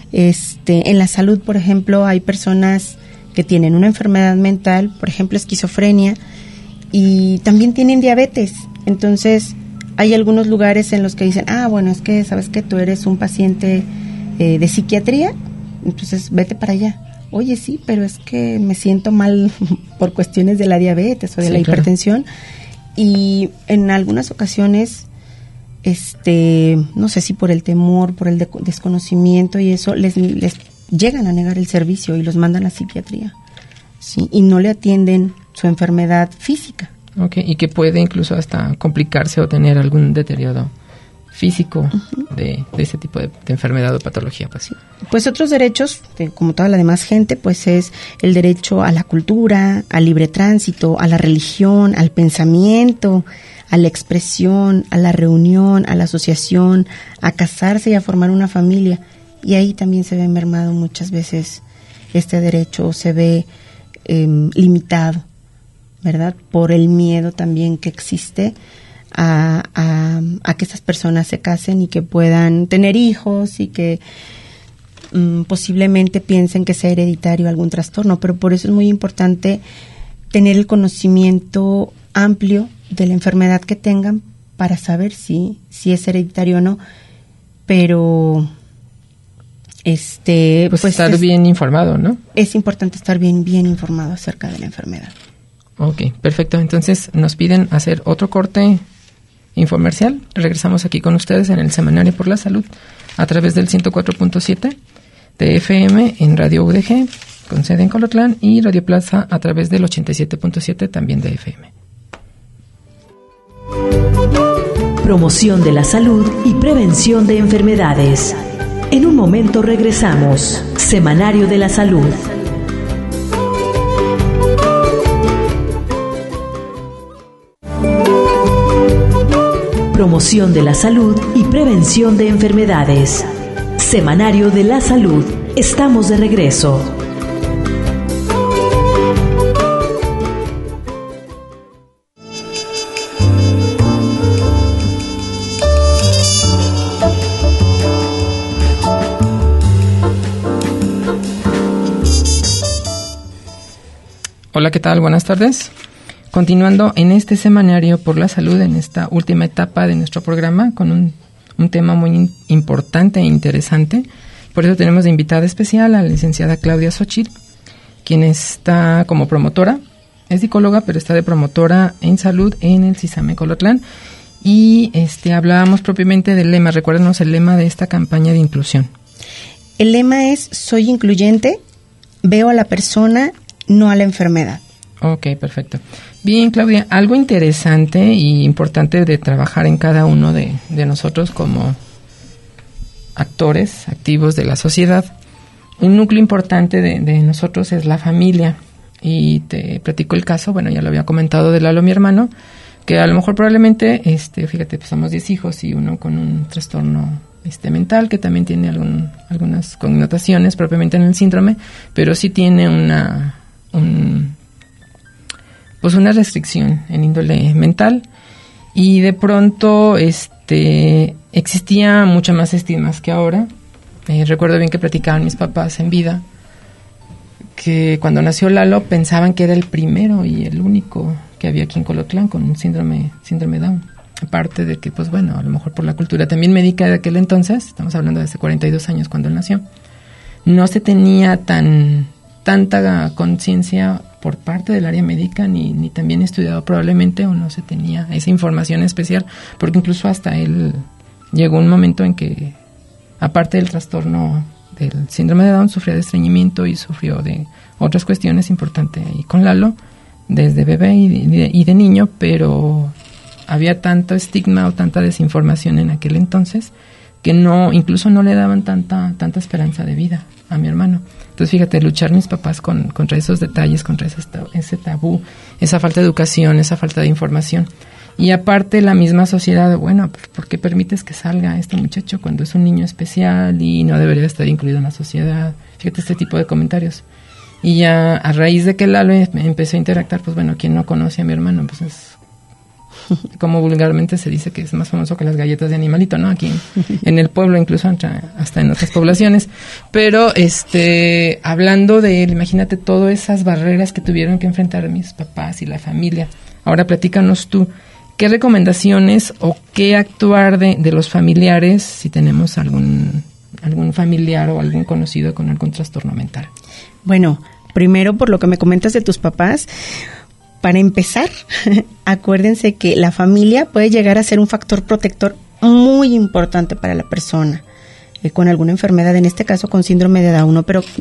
Speaker 4: En la salud, por ejemplo, hay personas que tienen una enfermedad mental, por ejemplo, esquizofrenia, y también tienen diabetes. Entonces, hay algunos lugares en los que dicen, bueno, es que, ¿sabes qué? Tú eres un paciente de psiquiatría, entonces vete para allá. Oye, sí, pero es que me siento mal por cuestiones de la diabetes o de la hipertensión. Y en algunas ocasiones, no sé si por el temor, por el desconocimiento y eso, les llegan a negar el servicio y los mandan a psiquiatría, ¿sí? Y no le atienden su enfermedad física.
Speaker 3: Okay, y que puede incluso hasta complicarse o tener algún deterioro físico de ese tipo de enfermedad o patología.
Speaker 4: Pues otros derechos, como toda la demás gente, pues es el derecho a la cultura, al libre tránsito, a la religión, al pensamiento, a la expresión, a la reunión, a la asociación, a casarse y a formar una familia. Y ahí también se ve mermado muchas veces este derecho, se ve limitado, ¿verdad? Por el miedo también que existe a que estas personas se casen y que puedan tener hijos y que posiblemente piensen que sea hereditario algún trastorno, pero por eso es muy importante tener el conocimiento amplio de la enfermedad que tengan para saber si es hereditario o no, pero
Speaker 3: pues estar bien informado, ¿no?
Speaker 4: Es importante estar bien informado acerca de la enfermedad.
Speaker 3: Ok, perfecto. Entonces nos piden hacer otro corte infomercial. Regresamos aquí con ustedes en el Semanario por la Salud a través del 104.7 de FM en Radio UDG con sede en Colotlán, y Radio Plaza a través del 87.7 también de FM.
Speaker 1: Promoción de la salud y prevención de enfermedades. En un momento regresamos. Semanario de la Salud. Promoción de la salud y prevención de enfermedades. Semanario de la Salud. Estamos de regreso.
Speaker 3: Hola, ¿qué tal? Buenas tardes. Continuando en este semanario por la salud, en esta última etapa de nuestro programa, con un tema muy importante e interesante. Por eso tenemos de invitada especial a la licenciada Claudia Xochitl, quien está como promotora, es psicóloga, pero está de promotora en salud en el CISAME Colotlán. Y hablábamos propiamente del lema. Recuérdenos el lema de esta campaña de inclusión.
Speaker 4: El lema es: soy incluyente, veo a la persona, no a la enfermedad.
Speaker 3: Ok, perfecto. Bien, Claudia, algo interesante y importante de trabajar en cada uno de nosotros como actores activos de la sociedad. Un núcleo importante de nosotros es la familia. Y te platico el caso, bueno, ya lo había comentado de Lalo, mi hermano, que a lo mejor probablemente, fíjate, pues somos 10 hijos y uno con un trastorno mental, que también tiene algunas connotaciones propiamente en el síndrome, pero sí tiene una restricción en índole mental, y de pronto existía mucha más estigmas que ahora. Recuerdo bien que platicaban mis papás en vida que cuando nació Lalo pensaban que era el primero y el único que había aquí en Colotlán con síndrome Down. Aparte de que, pues bueno, a lo mejor por la cultura también médica de aquel entonces, estamos hablando de hace 42 años cuando él nació, no se tenía tanta conciencia por parte del área médica, ni también estudiado probablemente, o no se tenía esa información especial, porque incluso hasta él llegó un momento en que, aparte del trastorno del síndrome de Down, sufría de estreñimiento y sufrió de otras cuestiones importantes ahí con Lalo, desde bebé y de niño, pero había tanto estigma o tanta desinformación en aquel entonces que incluso no le daban tanta esperanza de vida a mi hermano. Entonces, fíjate, luchar mis papás contra esos detalles, contra ese tabú, esa falta de educación, esa falta de información. Y aparte la misma sociedad, bueno, ¿por qué permites que salga este muchacho cuando es un niño especial y no debería estar incluido en la sociedad? Fíjate, este tipo de comentarios. Y ya a raíz de que Lalo empezó a interactuar, pues bueno, quien no conoce a mi hermano, pues es como vulgarmente se dice que es más famoso que las galletas de Animalito, ¿no? Aquí en el pueblo, incluso hasta en otras poblaciones. Pero hablando de él, imagínate todas esas barreras que tuvieron que enfrentar mis papás y la familia. Ahora platícanos tú, ¿qué recomendaciones o qué actuar de los familiares si tenemos algún familiar o algún conocido con algún trastorno mental?
Speaker 4: Bueno, primero, por lo que me comentas de tus papás, para empezar, acuérdense que la familia puede llegar a ser un factor protector muy importante para la persona con alguna enfermedad, en este caso con síndrome de Down,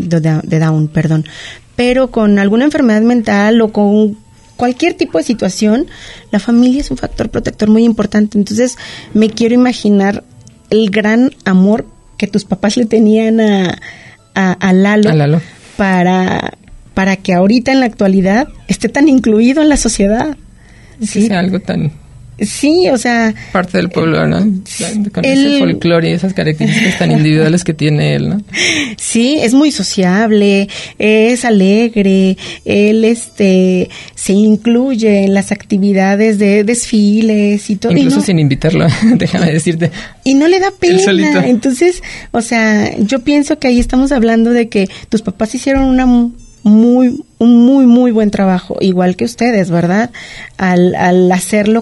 Speaker 4: pero con alguna enfermedad mental o con cualquier tipo de situación, la familia es un factor protector muy importante. Entonces, me quiero imaginar el gran amor que tus papás le tenían a Lalo. Para que ahorita en la actualidad esté tan incluido en la sociedad.
Speaker 3: Sí, sea algo tan...
Speaker 4: Sí, o sea...
Speaker 3: Parte del pueblo, ¿no? Con ese folclore y esas características tan individuales que tiene él, ¿no?
Speaker 4: Sí, es muy sociable, es alegre, él se incluye en las actividades de desfiles y todo.
Speaker 3: Incluso sin invitarlo, déjame decirte.
Speaker 4: Y no le da pena.
Speaker 3: Él solito.
Speaker 4: Entonces, o sea, yo pienso que ahí estamos hablando de que tus papás hicieron un muy buen trabajo, igual que ustedes, ¿verdad? Al hacerlo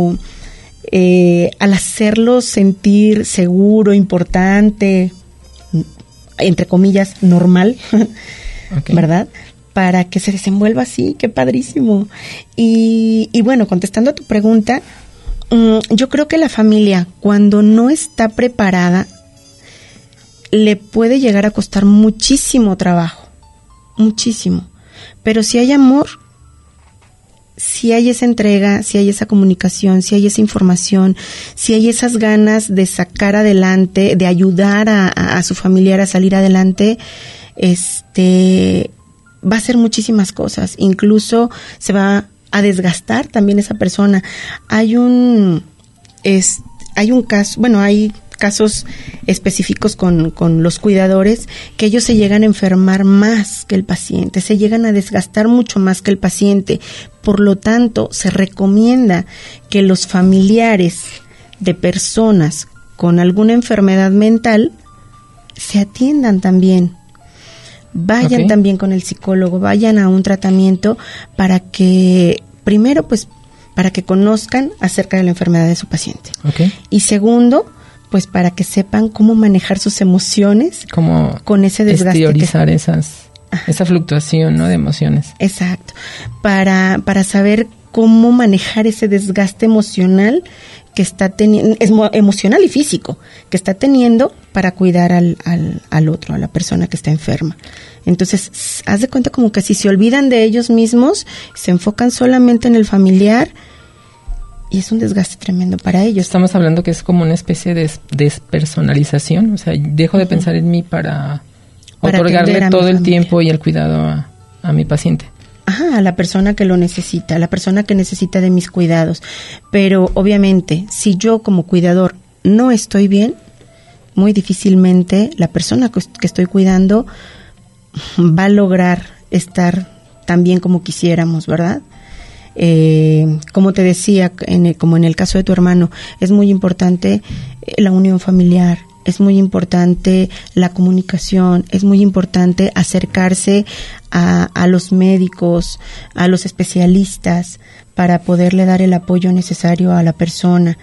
Speaker 4: al hacerlo sentir seguro, importante, entre comillas, normal, okay, ¿verdad? Para que se desenvuelva así, qué padrísimo. Y bueno, contestando a tu pregunta, yo creo que la familia, cuando no está preparada, le puede llegar a costar muchísimo trabajo. muchísimo. Pero si hay amor, si hay esa entrega, si hay esa comunicación, si hay esa información, si hay esas ganas de sacar adelante, de ayudar a su familiar a salir adelante, va a hacer muchísimas cosas. Incluso se va a desgastar también esa persona. Hay un caso, bueno, hay casos específicos con los cuidadores que ellos se llegan a enfermar más que el paciente, se llegan a desgastar mucho más que el paciente. Por lo tanto, se recomienda que los familiares de personas con alguna enfermedad mental se atiendan también. Vayan también con el psicólogo, vayan a un tratamiento para que, primero, pues, para que conozcan acerca de la enfermedad de su paciente. Y segundo, pues para que sepan cómo manejar sus emociones,
Speaker 3: cómo
Speaker 4: con ese desgaste.
Speaker 3: Exteriorizar esa fluctuación, ¿no?, de emociones.
Speaker 4: Exacto. Para saber cómo manejar ese desgaste emocional que está teniendo, emocional y físico, que está teniendo para cuidar al otro, a la persona que está enferma. Entonces, haz de cuenta como que si se olvidan de ellos mismos, se enfocan solamente en el familiar, y es un desgaste tremendo para ellos.
Speaker 3: Estamos hablando que es como una especie de despersonalización, o sea, dejo de pensar en mí para otorgarle todo el tiempo y el cuidado a mi paciente.
Speaker 4: A la persona que lo necesita, a la persona que necesita de mis cuidados. Pero obviamente, si yo como cuidador no estoy bien, muy difícilmente la persona que estoy cuidando va a lograr estar tan bien como quisiéramos, ¿verdad? Como te decía, como en el caso de tu hermano, es muy importante la unión familiar, es muy importante la comunicación, es muy importante acercarse a los médicos, a los especialistas, para poderle dar el apoyo necesario a la persona.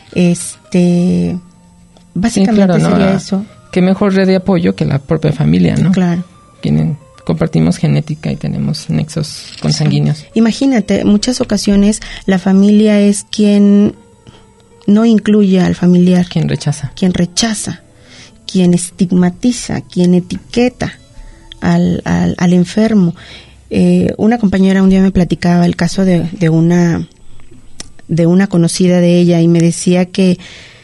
Speaker 4: Básicamente sería eso.
Speaker 3: Qué mejor red de apoyo que la propia familia, ¿no?
Speaker 4: Claro.
Speaker 3: Compartimos genética y tenemos nexos consanguíneos.
Speaker 4: Imagínate, muchas ocasiones la familia es quien no incluye al familiar.
Speaker 3: Quien rechaza,
Speaker 4: quien estigmatiza, quien etiqueta al enfermo. Una compañera un día me platicaba el caso de una conocida de ella y me decía que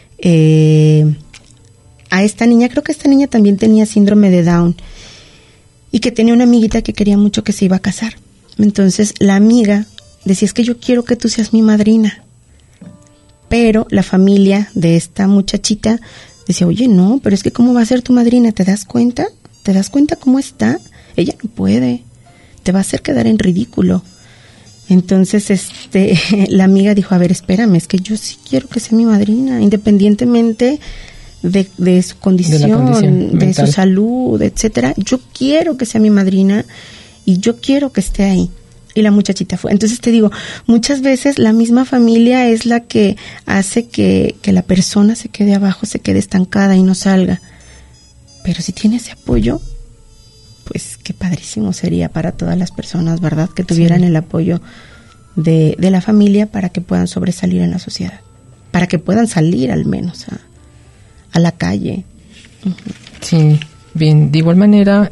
Speaker 4: a esta niña, creo que esta niña también tenía síndrome de Down, y que tenía una amiguita que quería mucho que se iba a casar. Entonces la amiga decía, es que yo quiero que tú seas mi madrina. Pero la familia de esta muchachita decía, oye, no, pero es que ¿cómo va a ser tu madrina? ¿Te das cuenta? ¿Te das cuenta cómo está? Ella no puede, te va a hacer quedar en ridículo. Entonces la amiga dijo, a ver, espérame, es que yo sí quiero que sea mi madrina, independientemente de su condición, de su salud, etcétera. Yo quiero que sea mi madrina y yo quiero que esté ahí. Y la muchachita fue. Entonces te digo, muchas veces la misma familia es la que hace que la persona se quede abajo, se quede estancada y no salga. Pero si tiene ese apoyo, pues qué padrísimo sería para todas las personas, ¿verdad? Que tuvieran el apoyo de la familia para que puedan sobresalir en la sociedad, para que puedan salir al menos a la calle. Uh-huh.
Speaker 3: Sí, bien, de igual manera,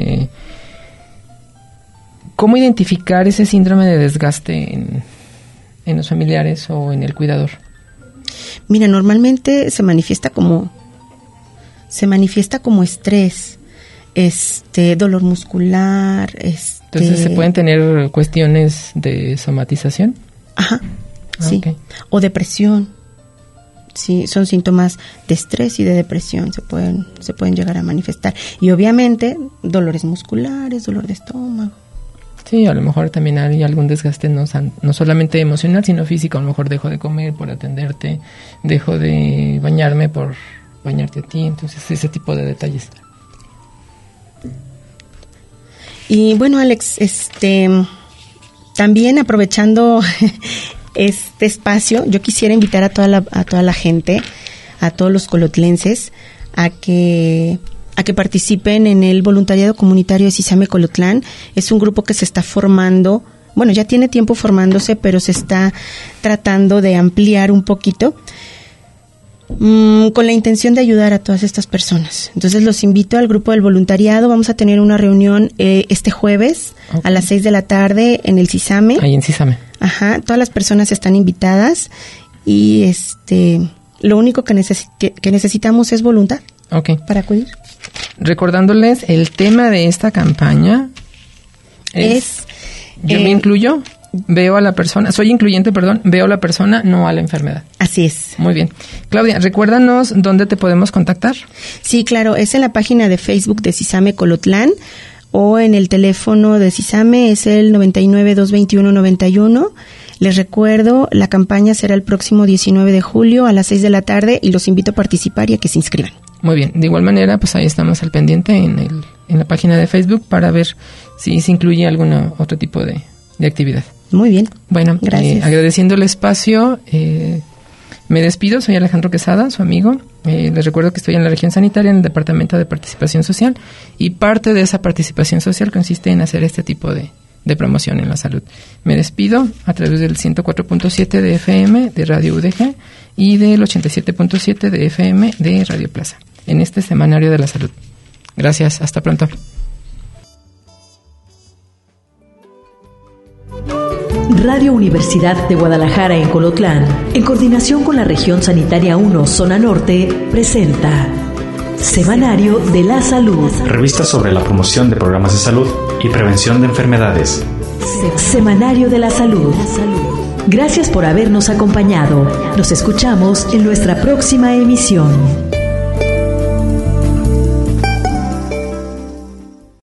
Speaker 3: ¿cómo identificar ese síndrome de desgaste en los familiares o en el cuidador?
Speaker 4: Mira, normalmente se manifiesta como estrés, dolor muscular,
Speaker 3: Entonces, ¿se pueden tener cuestiones de somatización?
Speaker 4: Ajá, sí. Okay. O depresión. Sí, son síntomas de estrés y de depresión, se pueden llegar a manifestar. Y obviamente, dolores musculares, dolor de estómago.
Speaker 3: Sí, a lo mejor también hay algún desgaste no solamente emocional, sino físico. A lo mejor dejo de comer por atenderte, dejo de bañarme por bañarte a ti. Entonces, ese tipo de detalles.
Speaker 4: Y bueno, Alex, también aprovechando este espacio, yo quisiera invitar a toda la gente, a todos los colotlenses, a que participen en el voluntariado comunitario de CISAME Colotlán. Es un grupo que se está formando, bueno, ya tiene tiempo formándose, pero se está tratando de ampliar un poquito. con la intención de ayudar a todas estas personas. Entonces los invito al grupo del voluntariado. Vamos a tener una reunión este jueves a las 6 de la tarde en el CISAME.
Speaker 3: Ahí en CISAME.
Speaker 4: Ajá, todas las personas están invitadas y lo único que necesitamos es voluntad para acudir.
Speaker 3: Recordándoles, el tema de esta campaña es yo me incluyo, veo a la persona, soy incluyente, veo a la persona, no a la enfermedad.
Speaker 4: Así es.
Speaker 3: Muy bien. Claudia, recuérdanos dónde te podemos contactar.
Speaker 4: Sí, claro, es en la página de Facebook de CISAME Colotlán o en el teléfono de CISAME, es el 99-221-91. Les recuerdo, la campaña será el próximo 19 de julio a las 6 de la tarde y los invito a participar y a que se inscriban.
Speaker 3: Muy bien. De igual manera, pues ahí estamos al pendiente en la página de Facebook para ver si se incluye algún otro tipo de actividad.
Speaker 4: Muy bien.
Speaker 3: Bueno,
Speaker 4: gracias.
Speaker 3: Agradeciendo el espacio, me despido. Soy Alejandro Quesada, su amigo. Les recuerdo que estoy en la región sanitaria, en el Departamento de Participación Social, y parte de esa participación social consiste en hacer este tipo de promoción en la salud. Me despido a través del 104.7 de FM de Radio UDG y del 87.7 de FM de Radio Plaza, en este Semanario de la Salud. Gracias, hasta pronto.
Speaker 1: Radio Universidad de Guadalajara en Colotlán, en coordinación con la región sanitaria 1 Zona Norte, presenta Semanario de la Salud.
Speaker 2: Revista sobre la promoción de programas de salud y prevención de enfermedades.
Speaker 1: Semanario de la Salud. Gracias por habernos acompañado. Nos escuchamos en nuestra próxima emisión.